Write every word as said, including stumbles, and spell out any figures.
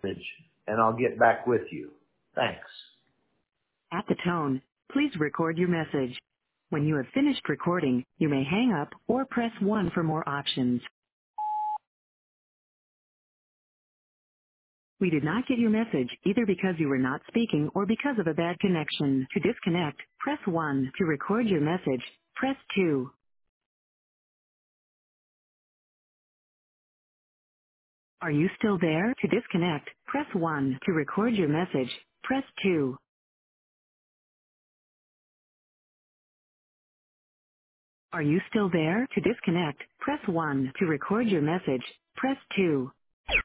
message, and I'll get back with you. Thanks. At the tone, please record your message. When you have finished recording, you may hang up or press one for more options. We did not get your message either because you were not speaking or because of a bad connection. To disconnect, press one. To record your message, press two. Are you still there? To disconnect, press one. To record your message, press two. Are you still there? To disconnect, press one. To record your message, press two.